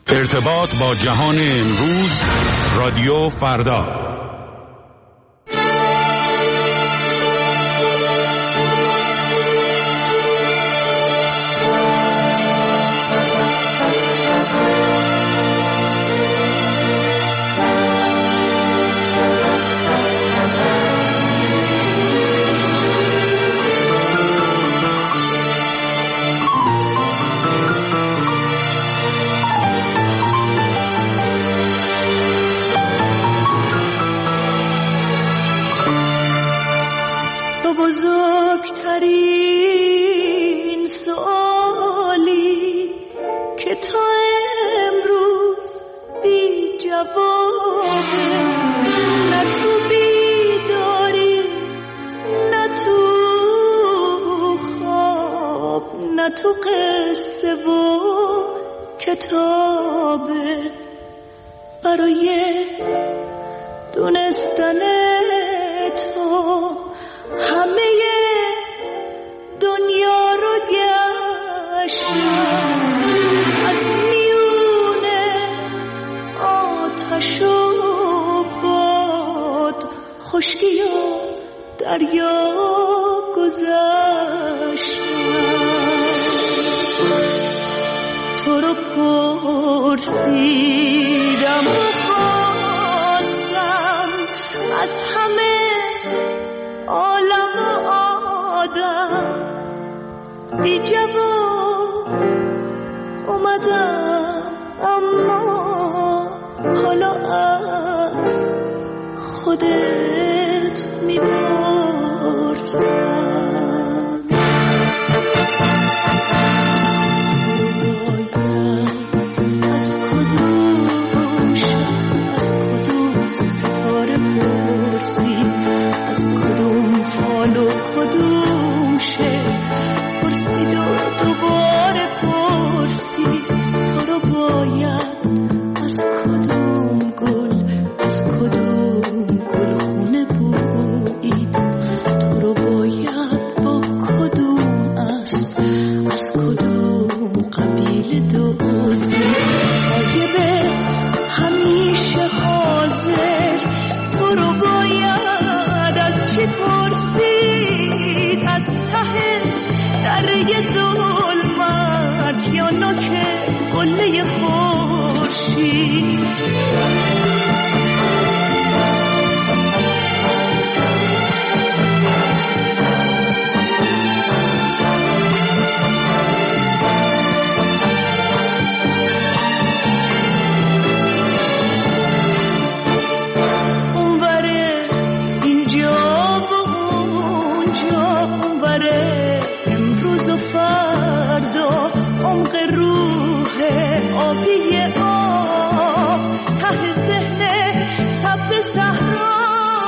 ارتباط با جهان امروز، رادیو فردا. بزرگترین سوالی که تا امروز بی جوابه، نه تو بیداری نه تو خواب نه تو قصه و کتابه. برای دونستن تو همه دنیا رو گشتم، از میونه آتش و باد، خشکی و دریا گذشتم. تو رو پرسیدم و خواستم از همه عالم و آدم، بی جواب اومدم، اما حالا از خودت میپرسم. از کدوم ستاره پرسی، از کدوم فال و کدوم شعر پرسید و دوباره پرسی. تو رو باید از کدوم گل، از کدوم گلخونه بویید. تو رو باید با کدوم اسب، از کدوم قبیله دزدید. غایب همیشه حاضر، تو رو باید از چی پرسید؟ از ته دره ظلمت یا نوک قله خورشید؟ آبی آب ته ذهن سبز صحرا،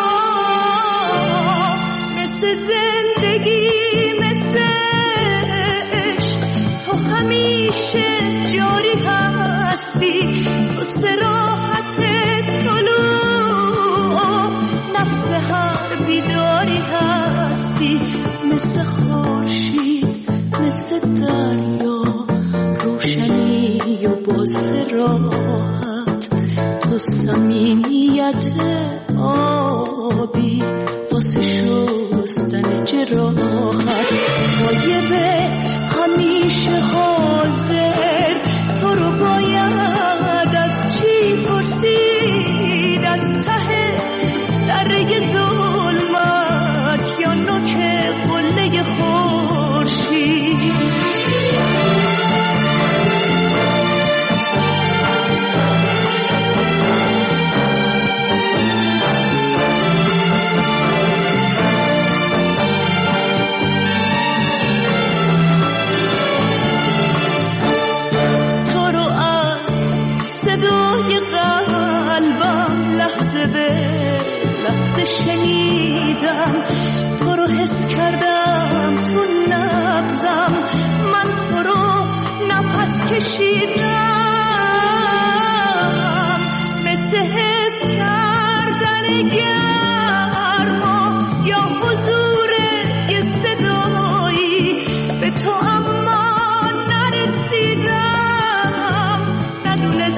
مثل زندگی مثل عشق تو همیشه جاری هستی. تو صراحت طلوع نفس هر بیداری هستی، مثل خورشید مثل دریا روشنی و با صراحت. تو صمیمیت آبی واسه شستن جراحت. غایب همیشه حاضر، تو رو باید از چی پرسید؟ از ته دره ظلمت یا نوک قله خورشید؟ شنیدم، تو رو حس کردم تو نبضم، من تو رو نفس کشیدم، مثل حس کردن گرما یا حضور یه صدایی به تو، اما نرسیدم، ندونستم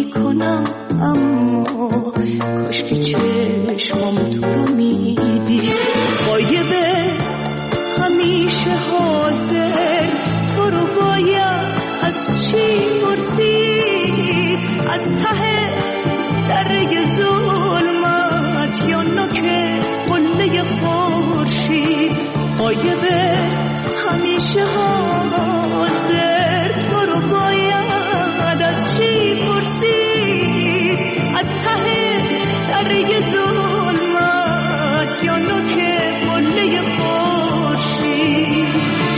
میکنم اما کاش که چشمام تو رو میدید. غایبه همیشه حاضر، تو رو باید از چی پرسید؟ از ته دره ظلمت یا نوک قله خورشید؟ غایبه همیشه حاضر، تو رو باید از چی پرسید؟ از ته دره ظلمت یا نوک قله خورشید؟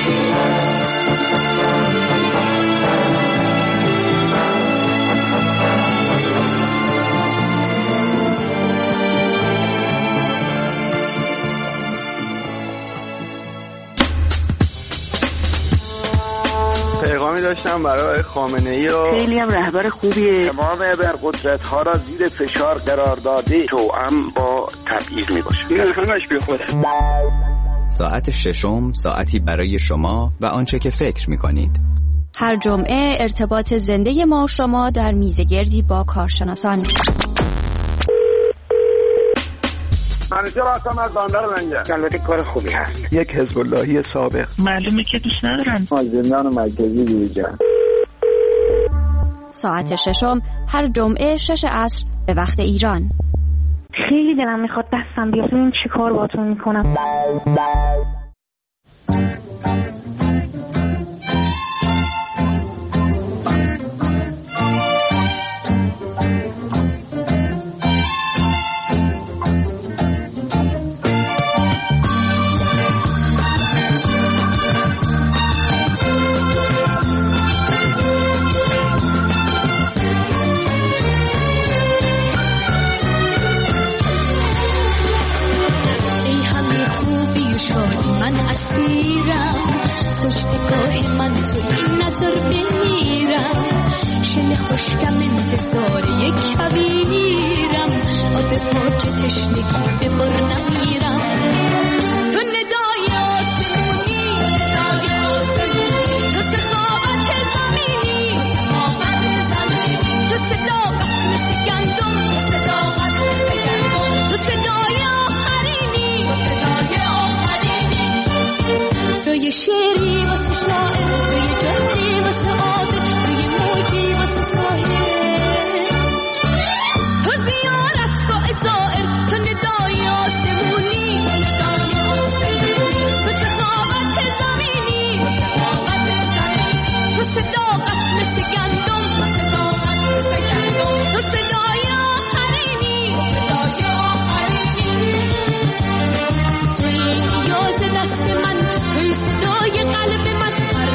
پیغامی داشتم برای خامنه‌ای و خیلی هم رهبر خوبیه. تمام ابرقدرت‌ها را زیر فشار قرار داده، توأم با تبعیض میباشه. این همش بیخوده. ساعت ششم، ساعتی برای شما و آنچه که فکر می‌کنید. هر جمعه ارتباط زنده ما و شما در میزگردی با کارشناسان. منیجر هستم از بندر لنگر. البته کار خوبی هست. یک حزب اللهی سابق. معلومه که دوست ندارم. از زندان مرکزی دیجا. ساعت ششم هر جمعه 6 عصر به وقت ایران. خیلی دلم میخواد دستم بیاد ببینم چی کار باهاتون میکنم. سجدگاه من تو این نظر بمیرم، شل خوشکم انتظار یک کویرم، آب پاک تشنگی به بر نمیرم. تو ندایاتمونی، تو سخاوت زمینی، تو صداقت مثل گندم، تو صدای آخرینی، تو یه شعری واسه شاعر، تو یه جهدی واسه عابد، تو یه موجی واسه ساحل، تو زیارتگاه زائر، تو ندای آسمونی، تو سخاوت زمینی، تو صداقت مثل گندم، تو صدای آخرینی، توی نیاز دست من، توی صدای قلب من، هر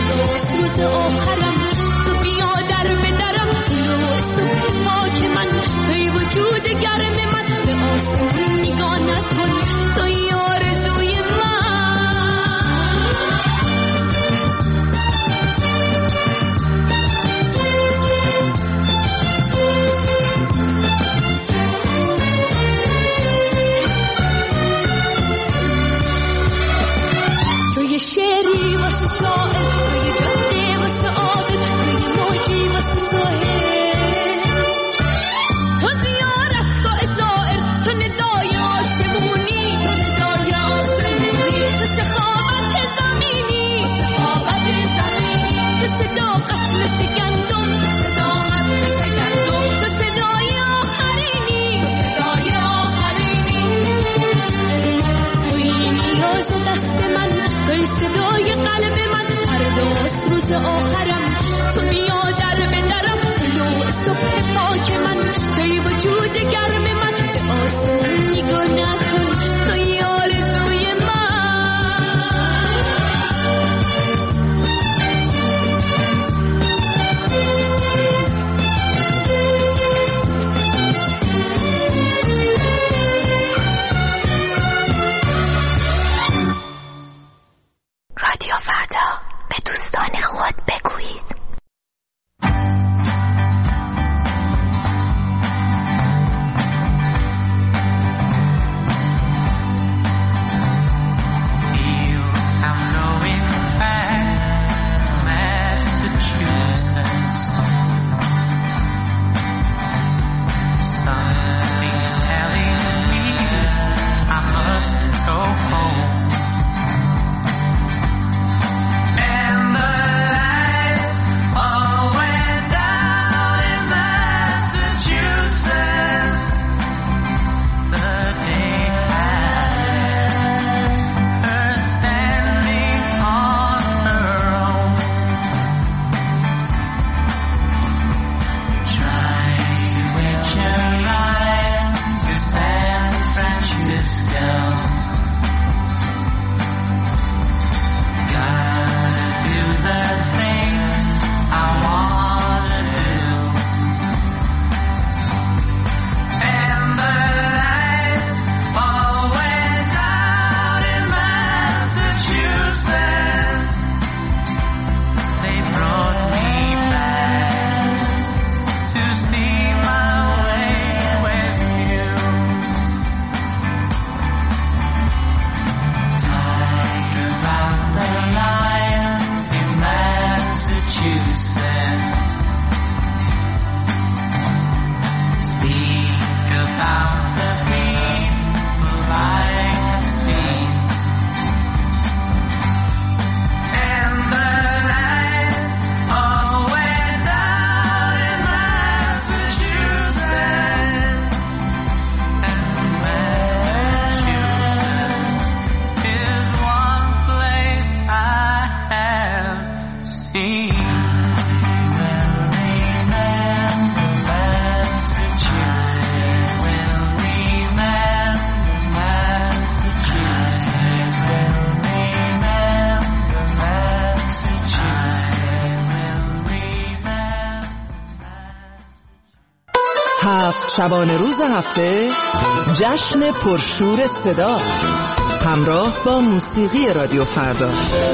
شبانه روز هفته جشن پرشور صدا همراه با موسیقی رادیو فردا.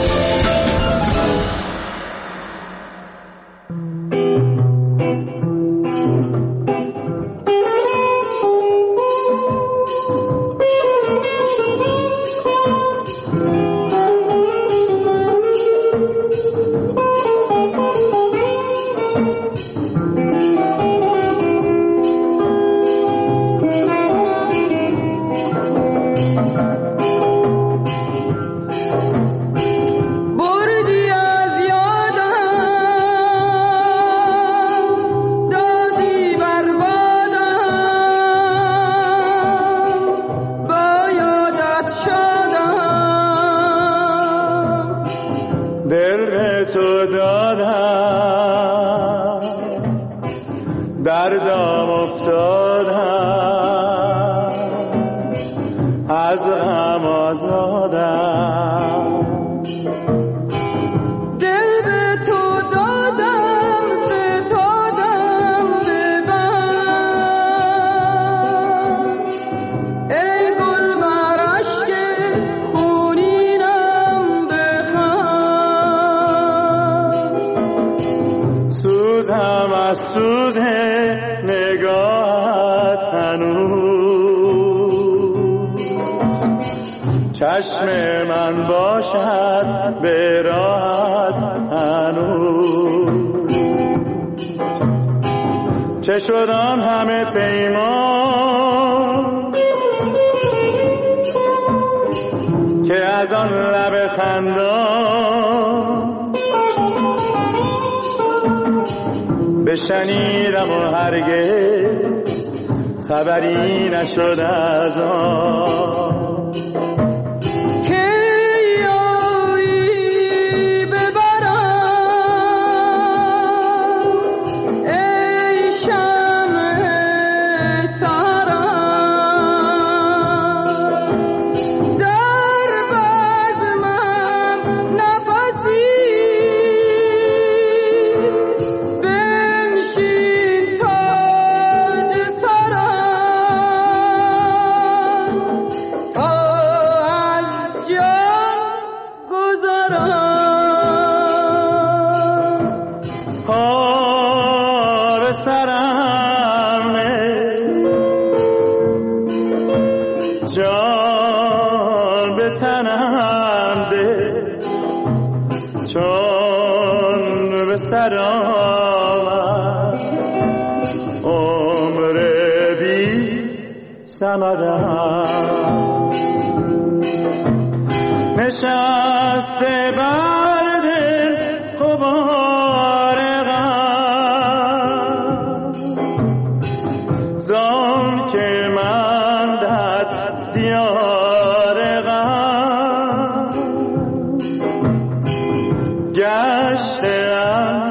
چشم من باشد به راحت هنوز، چه شد آن همه پیمان که از آن لب خندان بشنیدم و هرگز خبری نشد از آن. نشسته بر دل غبار غم، زان که من در دیار غم گشتم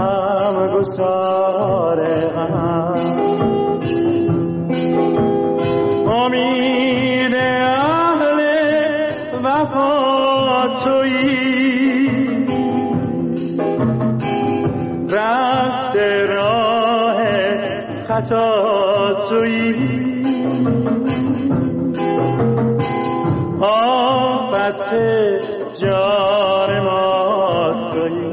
غمگسار غم. امید اهل وفا تویی، رفت راه خطا تویی، آفت جان ما تویی.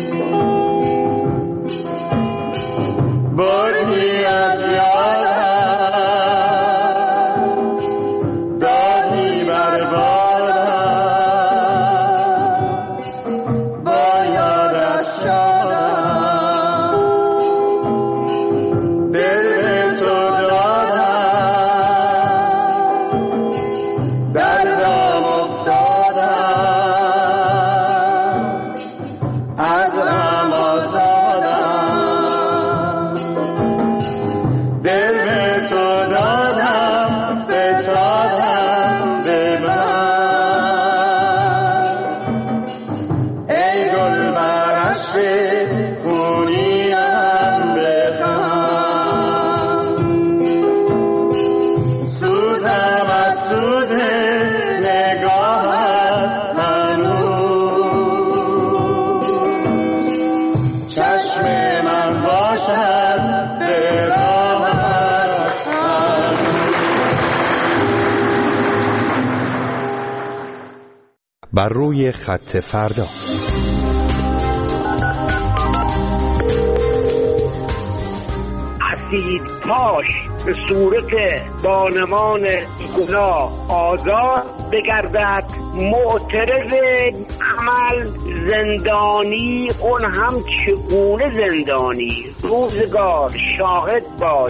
بردی از بر روی خط فردا. اسید پاش به صورت بانمان گناه آزاد بگردد، معترض عمل زندانی، اون هم چگونه زندانی؟ روزگار شاهد باش.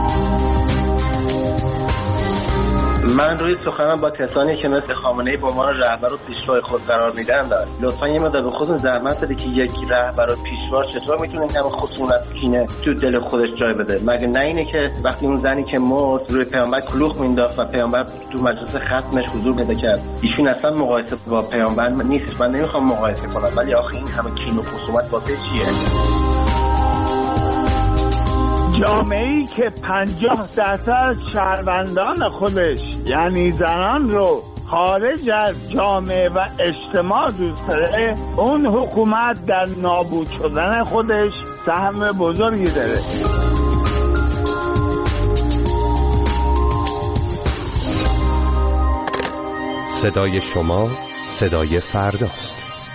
من روی سخنم با کسانی که مثل خامنه‌ای به عنوان رهبر و پیشوا خود قرار میدن دارم. لطفاً یه مقدار به خودتون زحمت بدید که یک رهبر و پیشوا چطور میتونه همه خشونت کینه تو دل خودش جای بده. مگه نه اینه که وقتی اون زنی که مرد روی پیامبر کلوخ مینداخت و پیامبر تو مجلس ختمش حضور پیدا کرد، ایشون اصلا مقایسه با پیامبر نیست. من نمیخوام مقایسه کنم، ولی آخه این همه کین و خصومت واسه چیه؟ جامعه‌ای که 50% شهروندان خودش یعنی زنان رو خارج از جامعه و اجتماع دوست داره، اون حکومت در نابود شدن خودش سهم بزرگی داره. صدای شما صدای فرداست.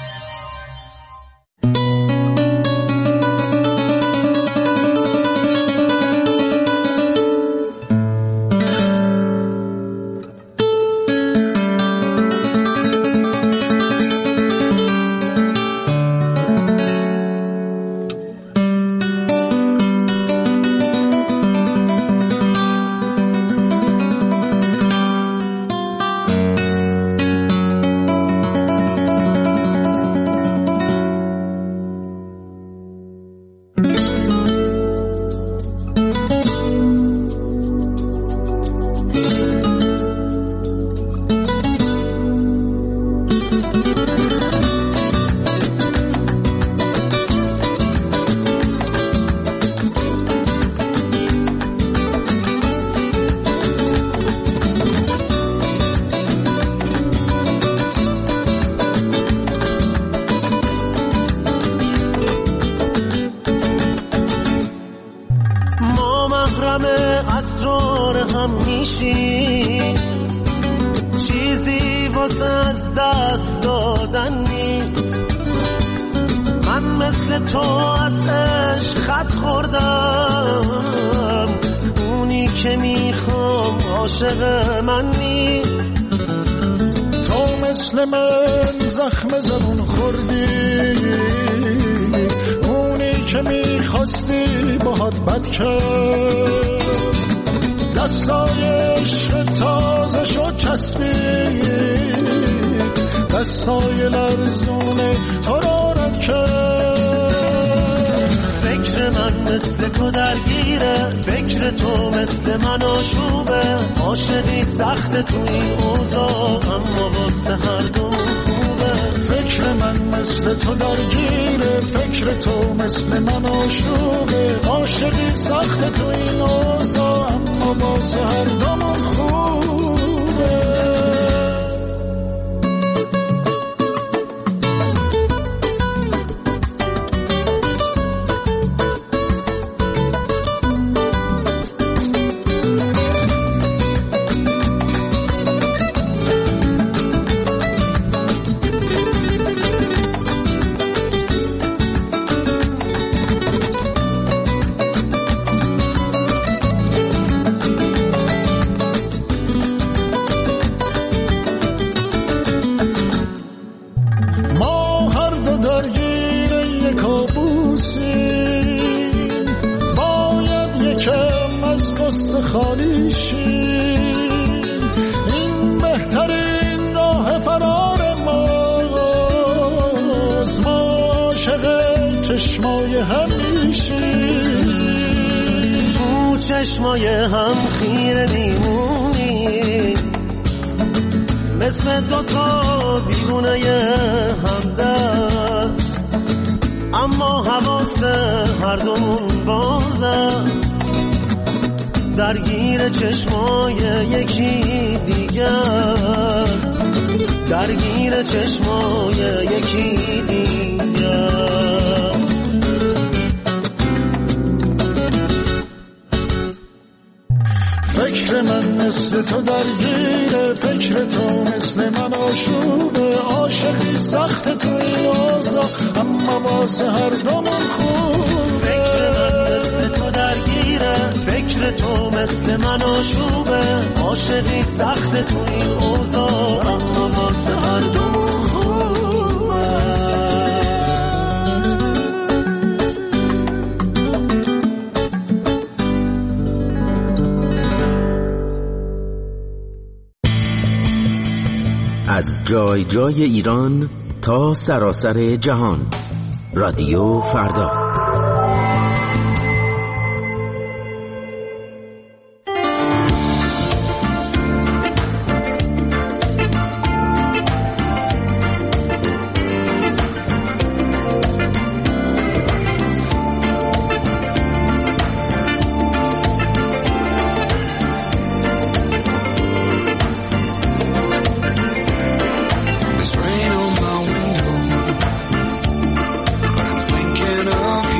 چیزی واسه از دست دادن نیست. من مثل تو از عشق خط خوردم، اونی که میخوام عاشق من نیست. تو مثل من زخم زبون خوردی، اونی که میخواستی باهات بد کرد. دستای عشق تازه شد چسبید، دستای لرزونه تو را رد کرد. فکر من مثل تو درگیره، فکر تو مثل من آشوبه. عاشقی سخت تو این اوضاع، اما واسه هر دومون خوبه. فکر من مثل تو درگیره، فکر تو مثل من آشوبه. عاشقی سخت تو این اوضاع، اما واسه هر دومون خوبه. این بهترین راه فرار ماست، ما عاشق چشمای هم میشیم. تو چشمای هم خیره میمونی، مثل دوتا دیوونه همدست، اما حواس هر دومون بازه. درگیر چشمای یکی دیگه، درگیر چشمای یکی دیگه. فکر من مثل تو درگیره، فکر تو مثل من آشوبه، عاشقی سخت تو این اوضاع اما واسه هر دومون خوبه. فکر من مثل تو درگیره، فکر تو مثل من آشوبه، عاشقی سخت تو این اوضاع اما واسه هر دومون خوبه. از جای جای ایران تا سراسر جهان، رادیو فردا. There's rain on my window, but I'm thinking of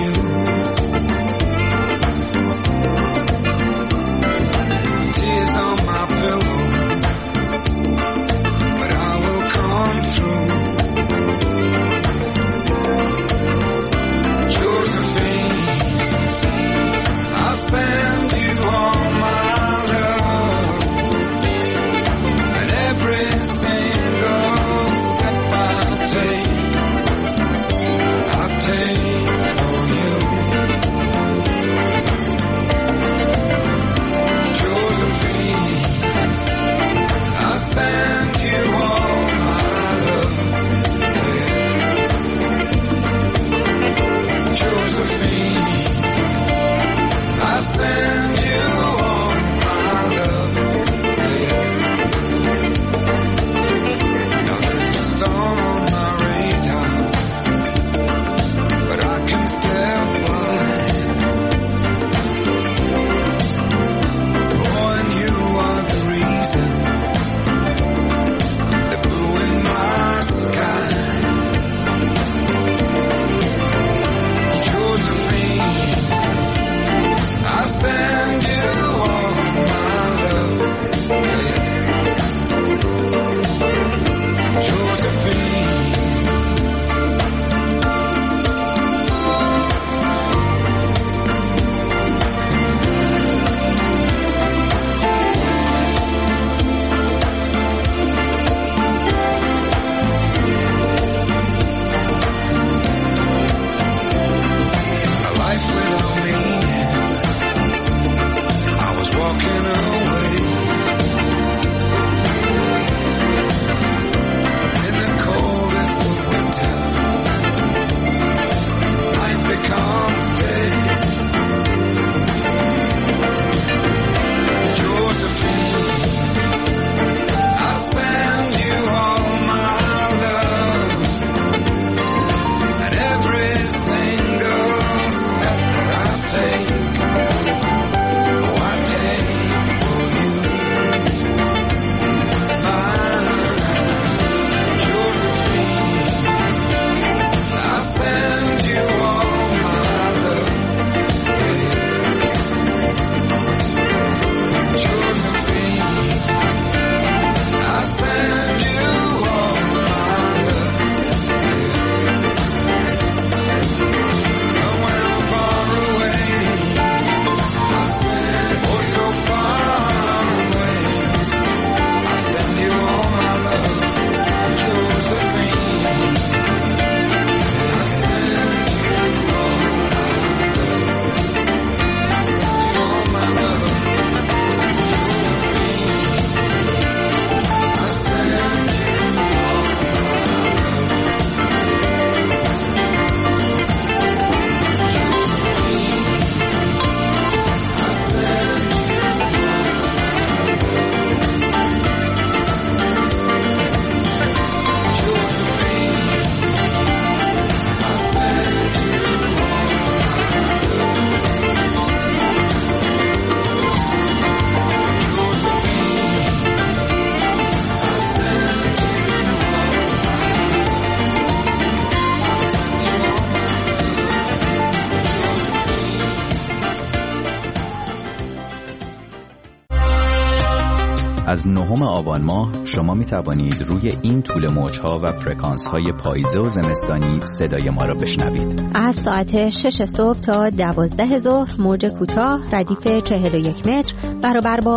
از 9 آبان ماه شما می توانید روی این طول موج‌ها و فرکانس‌های پاییزه و زمستانی صدای ما را بشنوید. از ساعت 6 صبح تا 12 ظهر موج کوتاه ردیف 41 متر برابر با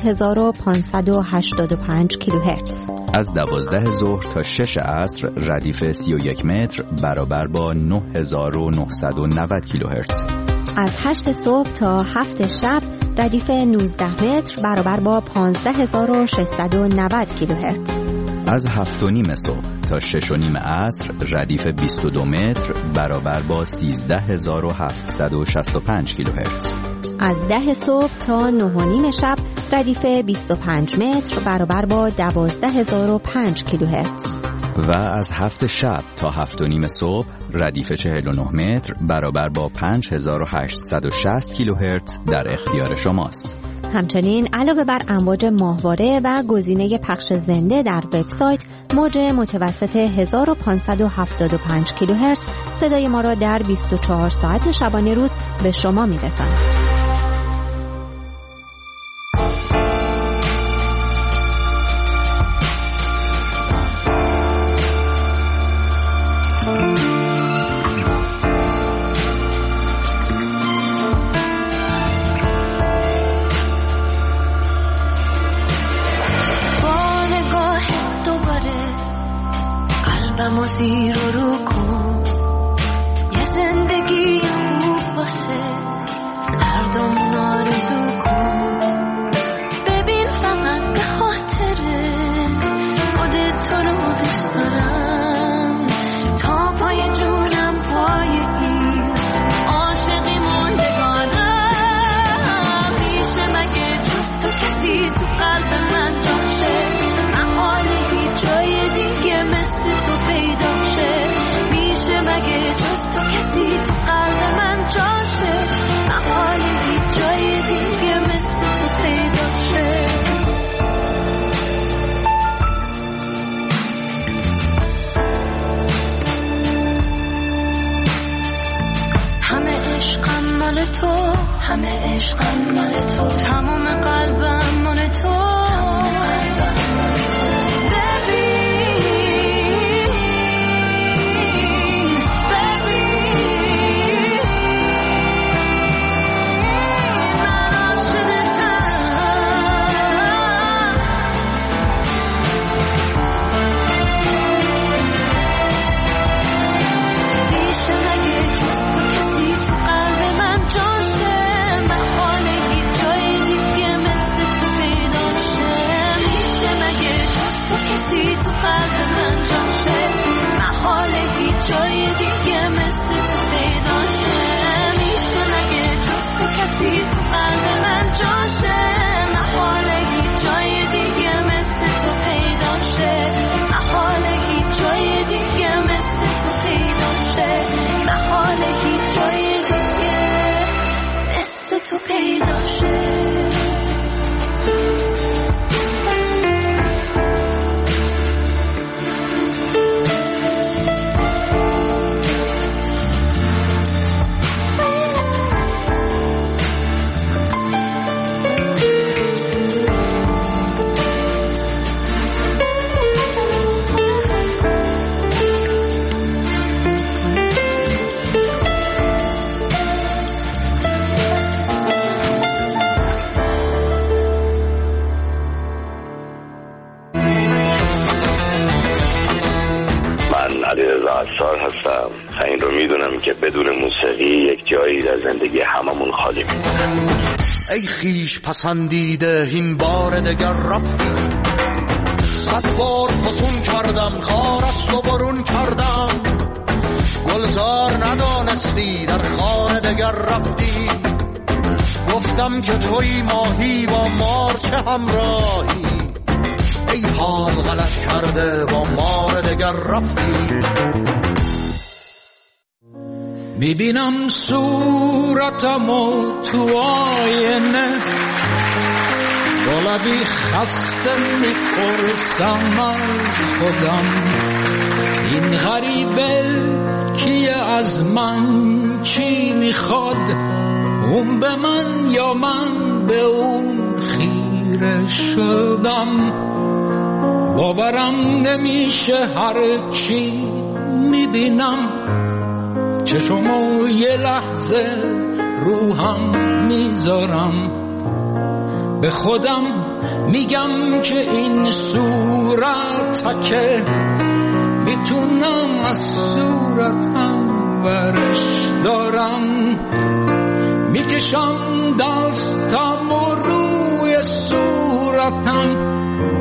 7585 کیلوهرتز. از 12 ظهر تا 6 عصر ردیف 31 متر برابر با 9990 کیلوهرتز. از 8 صبح تا 7 شب ردیف 19 متر برابر با 15690 کیلوهرتز. از 7:30 صبح تا 6:30 عصر ردیف 22 متر برابر با 13765 کیلوهرتز. از 10 صبح تا 9:30 شب ردیف 25 متر برابر با 12005 کیلوهرتز. و از 7 شب تا 7:30 صبح ردیف 49 متر برابر با 5860 کیلوهرتز در اختیار شماست. همچنین علاوه بر امواج ماهواره و گزینه پخش زنده در وبسایت، موج متوسط 1575 کیلوهرتز صدای ما را در 24 ساعت شبانه روز به شما میرساند. قلبمو زیر و رو کن، یه زندگی خوب واسه هر دومون آرزو کن. ببین فقط به خاطره خودت تو رو دوست دارم، تا پای جونم پای این عاشقی موندگانم. میشه مگه جز تو کسی تو قلب من جاشه؟ محاله هیچ جای دیگه مثل تو پیدا شه. میشه مگه جز تو کسی تو قلب من جاشه؟ محاله هیچ جای دیگه مثل تو پیدا شه. همه عشقم مال تو، همه عشقم مال تو، تمام قلبم مال تو. جای دیگه مثل تو پیدا شه. میشه مگه جز تو کسی تو قلب من جاشه؟ محاله هیچ جای دیگه مثل تو پیدا شه. محاله هیچ جای دیگه مثل تو پیدا شه. محاله هیچ جای دیگه مثل تو پیدا شه. هستم. این رو میدونم که بدون موسیقی یک جایی در زندگی هممون خالی میمونه. ای خیش پسندیده این بار دگر رفتی، 100 بار فسون کردم خارست و برون کردم، گلزار ندانستی در خانه دگر رفتی. گفتم که توی ماهی با مار چه همراهی، ای حال غلط کرده با مار دگر رفتی. میبینم صورتمو تو آینه، با لبی خسته میپرسم از خودم، این غریبه کیه از من چی میخواد، اون به من یا من به اون خیره خیره شدم، باورم نمیشه هر چی میبینم، چشمو یه لحظه روهم میذارم، به خودم میگم که این صورتکه میتونم از صورتم ورش دارم، میکشم دستم و روی صورتم،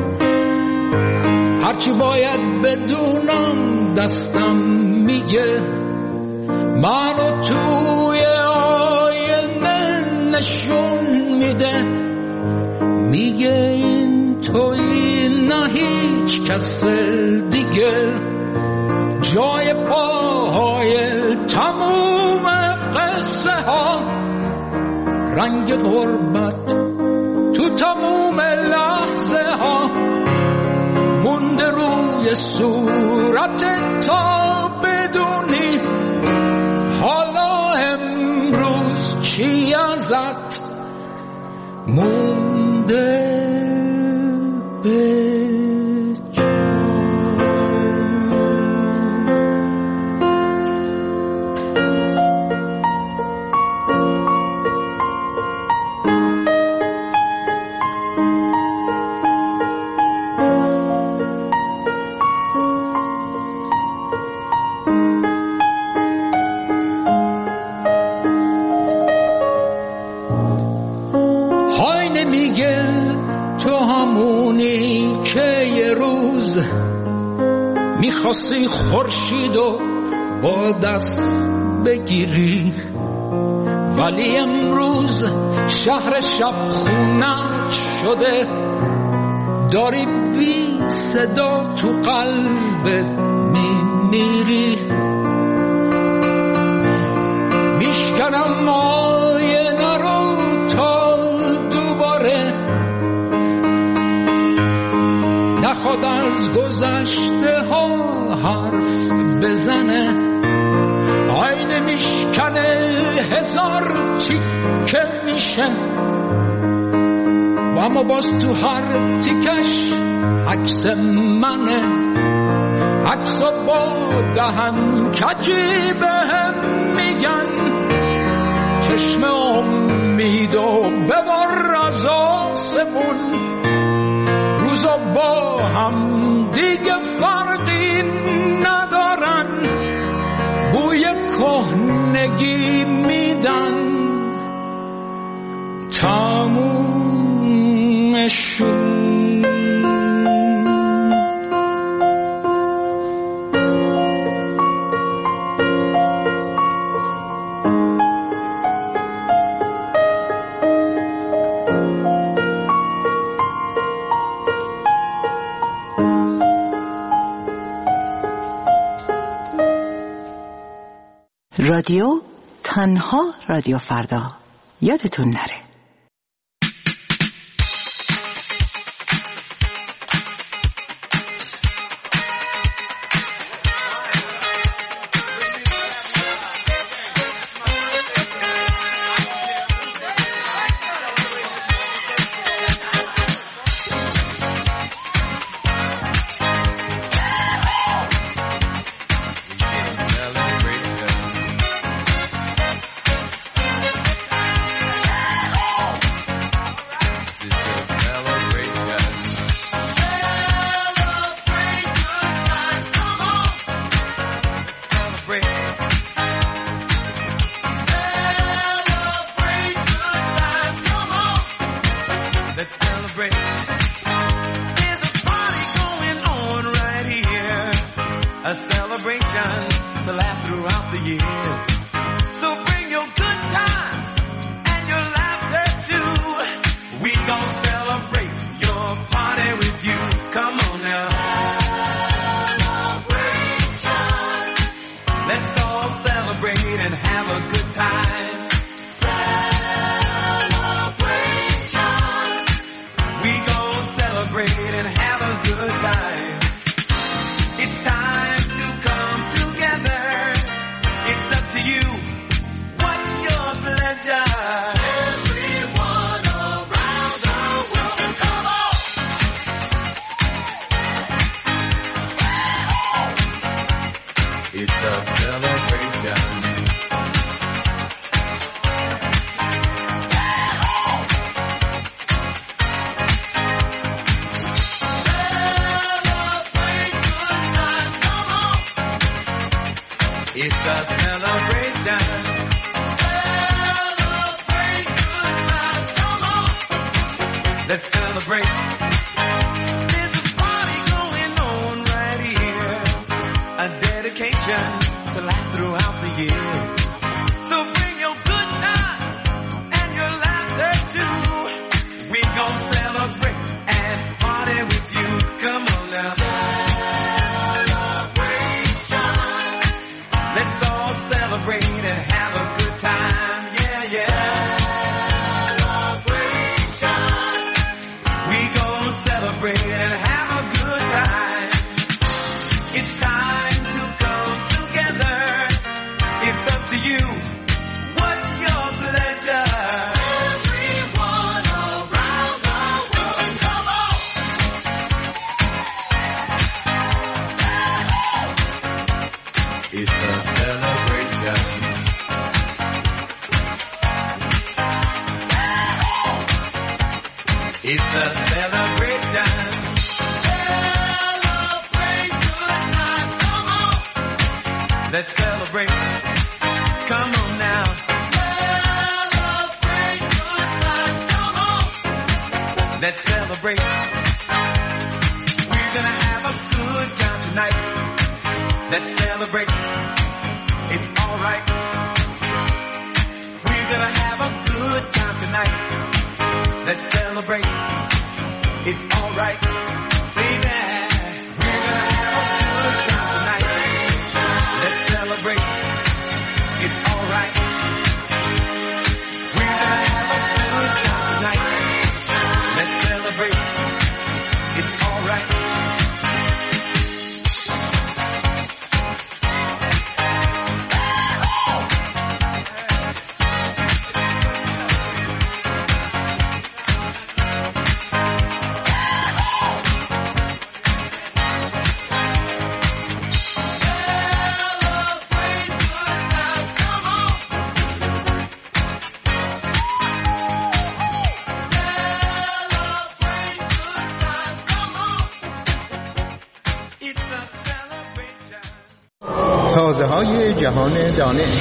هرچی باید بدونم دستم میگه، منو توی آینه نشون میده، میگه این توی نه هیچ کس دیگه، جای پاهای تموم قصه ها، رنگ غربت تو تموم لحظه ها، مونده روی صورت تا بدونی حالا امروز چی ازت مونده به میخواستی خورشیدو با دست بگیری، ولی امروز شهر شب خونت شده، داری بی صدا تو قلبت میمیری، میشکنم آینه رو تا دوباره نخواد از گذشته ها حرف بزنه، آینه میشکنه هزار تیکه میشه، و اما باز تو هر تیکش عکس منه، عکس با دهن کجی بهم میگن، چشم امیدو ببر از آسمون، روزا با هم دیگه فرقی ندارن، بوی کهنگی میدن، تمومشون. رادیو تنها رادیو فردا، یادتون نره. It's a celebration. Celebrate good times, come on. Let's celebrate. There's a party going on right here. A dedication to last throughout the years. So bring your good times and your laughter too. We gon' celebrate and party with you. Come on now. Let's all celebrate and have a good time, yeah, yeah. Celebration. We gon' celebrate and have a good time. It's time to come together. It's up to you. What's your pleasure? Everyone around the world, come on. It's a celebration. It's a celebration. Celebrate good times, come on. Let's celebrate. Come on now. Celebrate good times, come on. Let's celebrate. We're gonna have a good time tonight. Let's celebrate. It's alright. We're gonna have a good time tonight. Let's celebrate. It's alright. Baby, we're gonna have a good time tonight. Let's celebrate. It's alright. We're gonna have a good time tonight. Let's celebrate. It's alright. تازه‌های جهان دانش.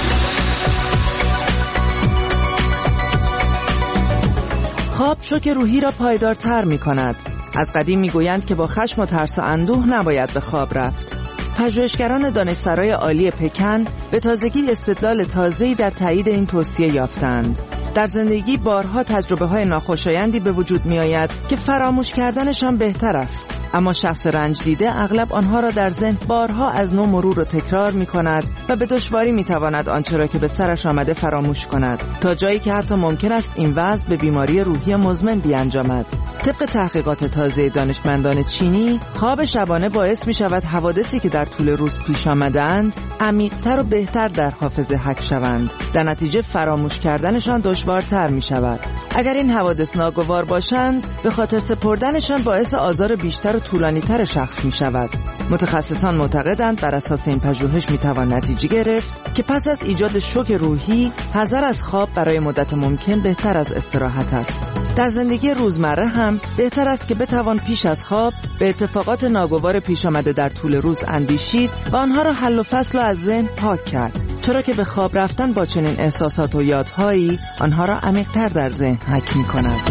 خواب شوک روحی را پایدارتر می کند. از قدیم می گویند که با خشم و ترس و اندوه نباید به خواب رفت. پژوهشگران دانشسرای عالی پکن به تازگی استدلال تازه‌ای در تایید این توصیه یافتند. در زندگی بارها تجربه‌های ناخوشایندی به وجود می‌آید که فراموش کردنشان بهتر است. اما شخص رنج دیده اغلب آنها را در ذهن بارها از نو مرور و تکرار می‌کند و به دشواری می‌تواند آنچه را که به سرش آمده فراموش کند، تا جایی که حتی ممکن است این وضع به بیماری روحی مزمن بیانجامد. طبق تحقیقات تازه دانشمندان چینی، خواب شبانه باعث می‌شود حوادثی که در طول روز پیش آمدند عمیق‌تر و بهتر در حافظه حک شوند. در نتیجه فراموش کردنشان دشوارتر می‌شود. اگر این حوادث ناگوار باشند، به خاطر سپردنشان باعث آزار بیشتر و طولانی‌تر شخص می‌شود. متخصصان معتقدند بر اساس این پژوهش می‌توان نتیجه گرفت که پس از ایجاد شوک روحی، حذر از خواب برای مدت ممکن بهتر از استراحت است. در زندگی روزمره هم بهتر است که بتوان پیش از خواب به اتفاقات ناگوار پیش آمده در طول روز اندیشید و آنها را حل و فصل و از ذهن پاک کرد، چرا که به خواب رفتن با چنین احساسات و یادهایی آنها را عمیق‌تر در ذهن حک می‌کند.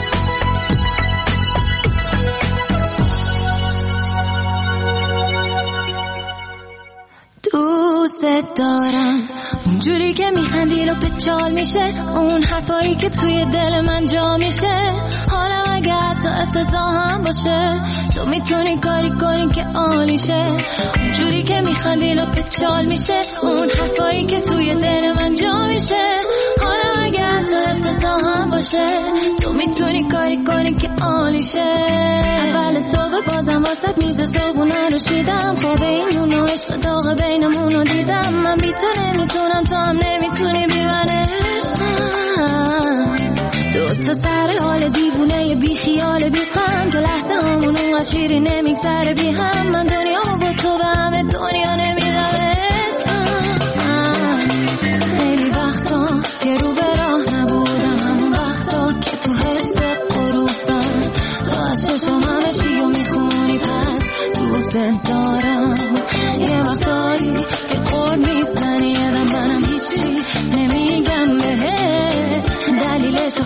دوست دارم اونجوری که میخندی رو به چال میشه، اون حرفایی که توی دل من جا میشه. حالا اگر تو افتضاح هم باشه، تو میتونی کاری کنی که عالیشه. اونجوری که میخندی رو به چال میشه، اون حرفایی که توی دل من جا میشه. حالا اگر تو افتضاح هم باشه، تو میتونی کاری کنی که عالیشه. اول صبح بازم واسه میز صبحونه رو شیدم، خواب این نون و عشق داغ بینمون رو دیدم. من بی تو نمیتونم، تو هم نمیتونی بی من عشقم. دوتا سر حال دیوونه بی خیال بی غم، که لحظه همون اونقدر شیری نمیگذره بی هم. من دنیا با تو به همه دنیا نمیدم عشقم. خیلی وقتا که رو به راه نبودم، همون وقتا که تو حس قروبم، تو از چشم همه چی رو میخونی، پس دوست دارم. یه وقتایی که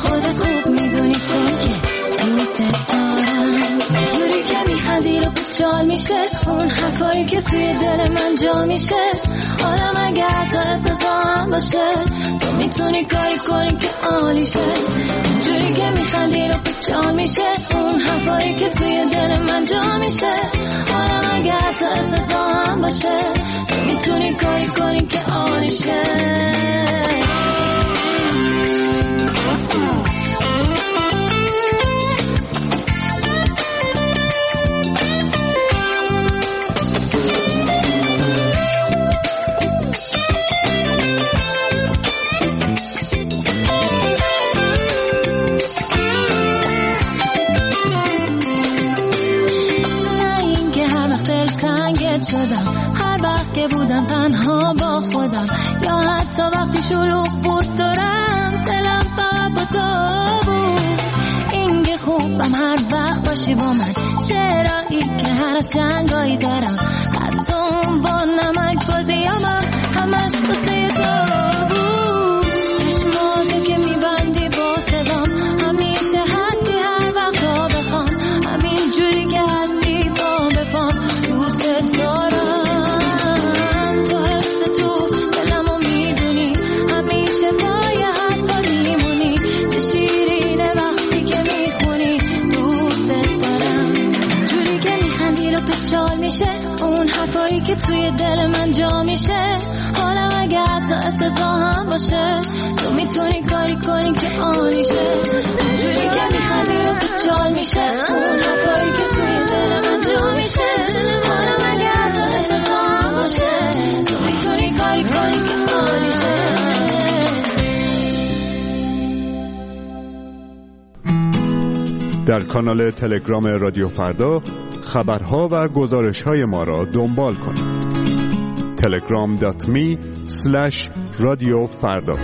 خودت خوب میدونی چون که دوست دارم. اینجوری که میخندی رو بچال میشه اون حرفایی که توی دل من جا میشه. حالم اگر تا افتضاح باشه تو میتونی کاری کنی که عالی شه. اینجوری که میخندی رو بچال میشه اون حرفایی که توی دل من جا میشه. حالم اگر تا افتضاح باشه تو میتونی کاری کنی که عالی شه. هر وقت که بودم تنها با خودم یا حتی وقتی شروع بود دارم دلم فقط با تو بود. این که خوبم هر وقت باشی با من. چرایی که هر از جنگایی دارم حتی اون با نمک بازیامم همش بسه تو بود. چشماتو که میبندی با صدام همیشه هستی هر وقت تا بخوام. همین جوری که هستی با بپام دوست دارم. که توی دل من جا میشه. حالم اگر تا افتضاح باشه تو میتونی کاری کنی که عالی شه. اونجوری که میخندی رو بچال میشه اون حرفایی که توی دل من جا میشه. حالم اگر تا افتضاح باشه تو میتونی کاری کنی که عالی شه. در کانال تلگرام رادیو فردا خبرها و گزارش‌های ما را دنبال کنید. telegram.me/رادیو فردا.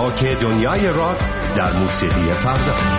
نوک دنیای راک در موسیقی فردا.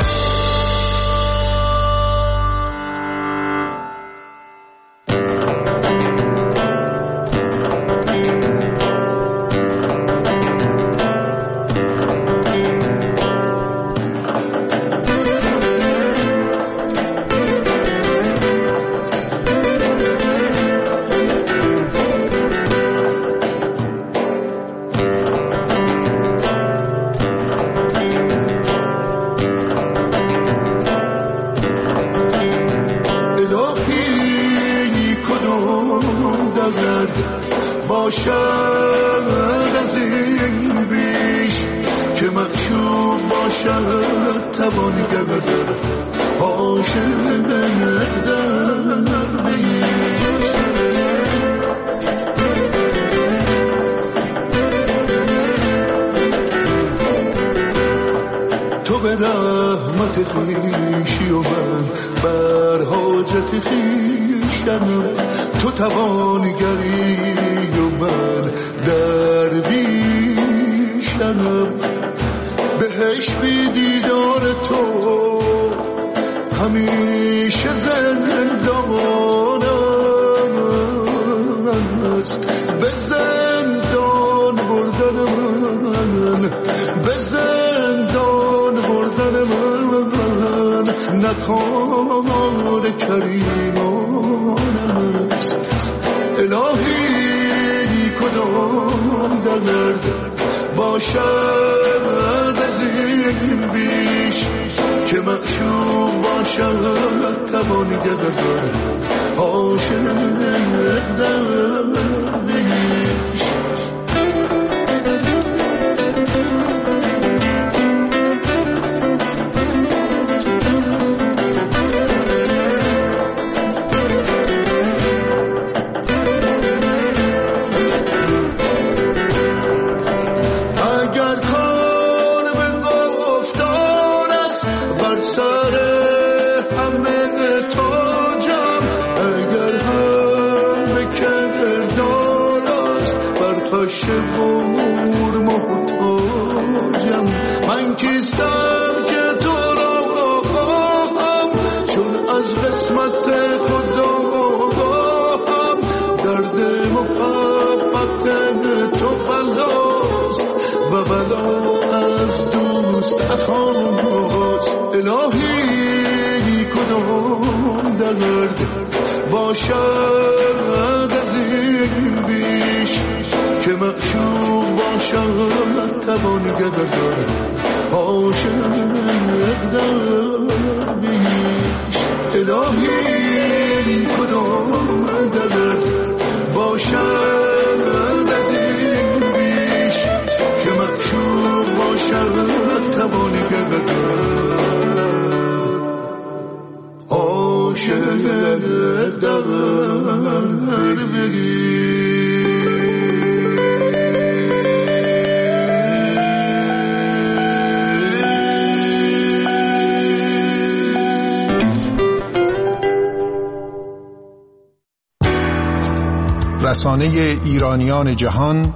رسانه ایرانیان جهان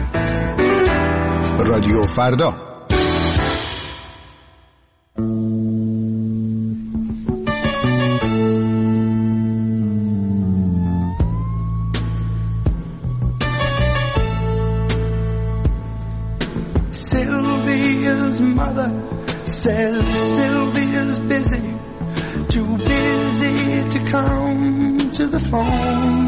رادیو فردا. Sylvia's mother says Sylvia's busy, too busy to come to the phone.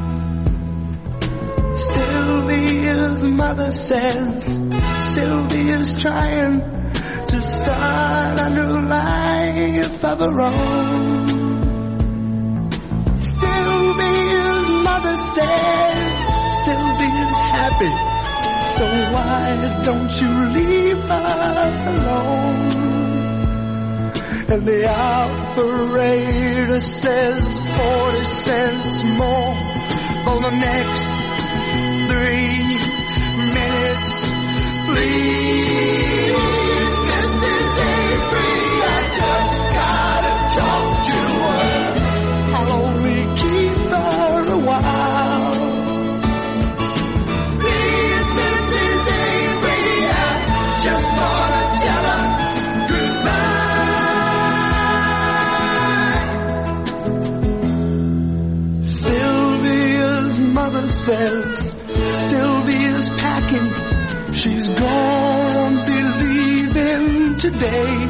Sylvia's mother says Sylvia's trying to start a new life of her own. Sylvia's mother says Sylvia's happy, so why don't you leave her alone? And the operator says 40 cents more for the next 3 minutes, please. Mrs. Avery, I just gotta talk to her. I'll only keep her a while. Please, Mrs. Avery, I just mother says Sylvia's packing. She's gonna be leaving today.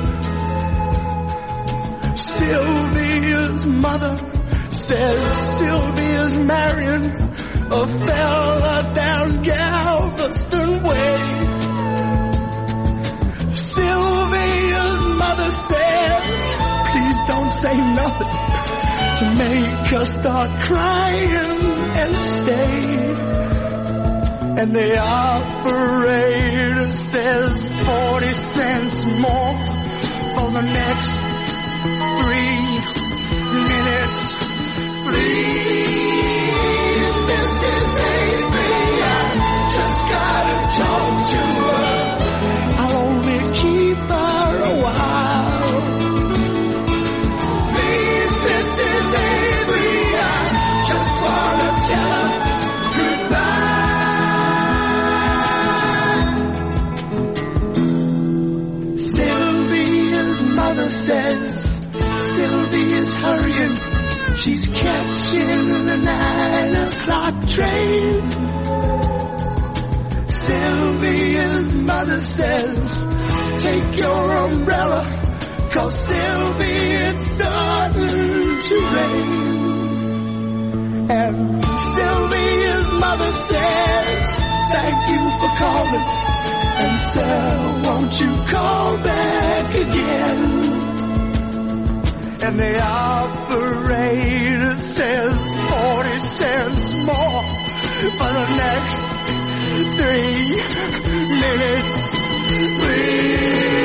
Sylvia's mother says Sylvia's marrying a fella down Galveston Way. Sylvia's mother says, please don't say nothing to make her start crying and stay. And the operator says 40 cents more for the next 3 minutes. Please, Mrs. Avery, I just gotta talk to her. I'll only keep her a while. Please, Mrs. Avery, I just wanna tell her goodbye. Sylvia's mother says Sylvia's hurrying. She's catching the 9 o'clock train. Sylvia's mother says, take your umbrella, 'cause Sylvia, it's starting to rain. And Sylvia's mother says, thank you for calling. And sir, won't you call back again? And the operator says 40 cents more for the next 3 minutes. Please.